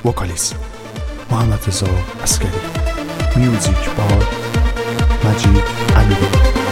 وکالیست محمد رضا عسکری، میوزیک بار مجید امیری.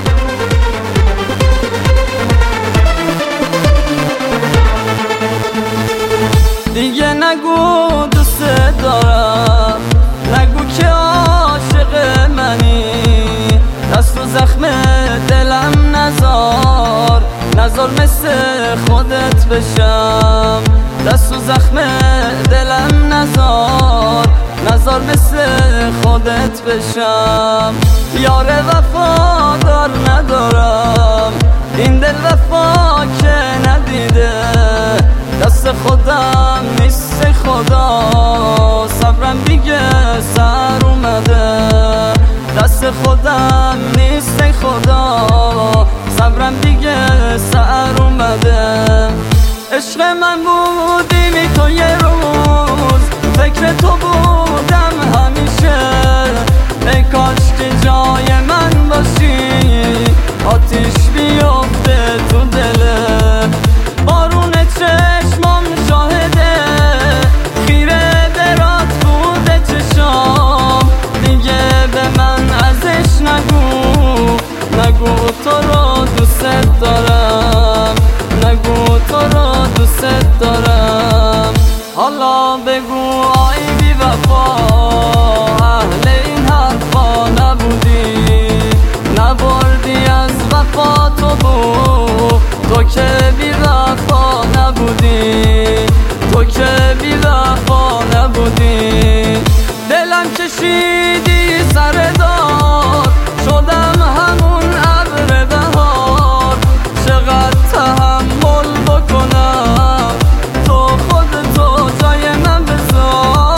دیگه نگو دوست دارم، نگو که عاشق منی، دست و زخم دلم نذار مثل خودت بشم، دست و زخم دلم نذار مثل خودت بشم. یار وفادار ندارم، این دل وفا که ندیده، دست خودم نیست خدا، صبرم دیگه سر اومده، دست خودم نیست خدا، صبرم دیگه سر اومده. عشق من بودی تو یه روز، فکر تو بودم همیشه، ای کاش که جای من باشی، آتیش بیفته تو دلت، بارون چشمام شاهده، خیره برات بوده چشام، دیگه به من ازش نگو تو رو دوست دارم، نگو تو رو دوست دارم. حالا بگو آی بی وفا، اهل این حرفا نبودی، نبردی از وفا تو که بی وفا نبودی، تو که بی وفا نبودی. دلم کشیدی سر دار، شدم همون ابر بهار، چقدر تحمل بکنم، تو خودتو جای من بذار.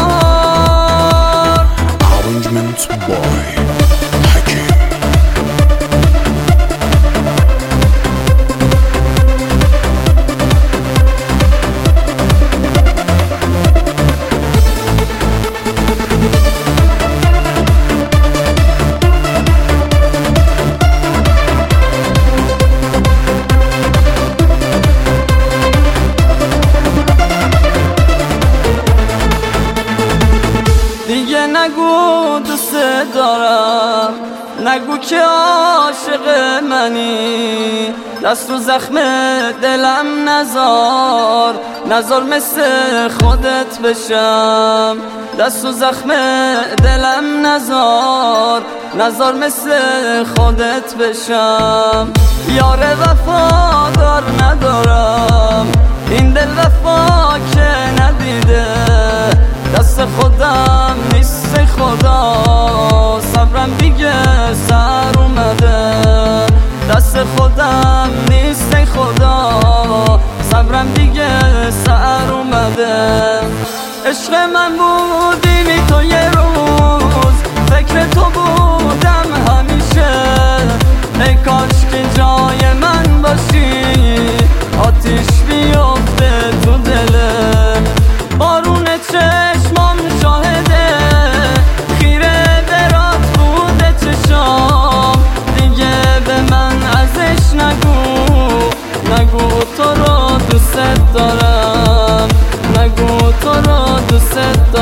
Arrangement by Hakim. دیگه نگو دوست دارم، نگو که عاشق منی، دست و زخم دلم نذار مثل خودت بشم، دست و زخم دلم نذار مثل خودت بشم. یار وفادار ندارم، این دل وفا که ندیده، دست خودم نیست خدا، صبرم دیگه سر اومده، دست خودم نیست خدا، صبرم دیگه سر اومده. عشق من بودی تو یه روز، فکر تو بودم همیشه، ای کاش که جای من باشی، آتیش بیفته تو دلت، بارون چشمام شاهده، خیره برات بوده چشام، دیگه به من ازش نگو تو رو دوست دارم، نگو تو رو دوست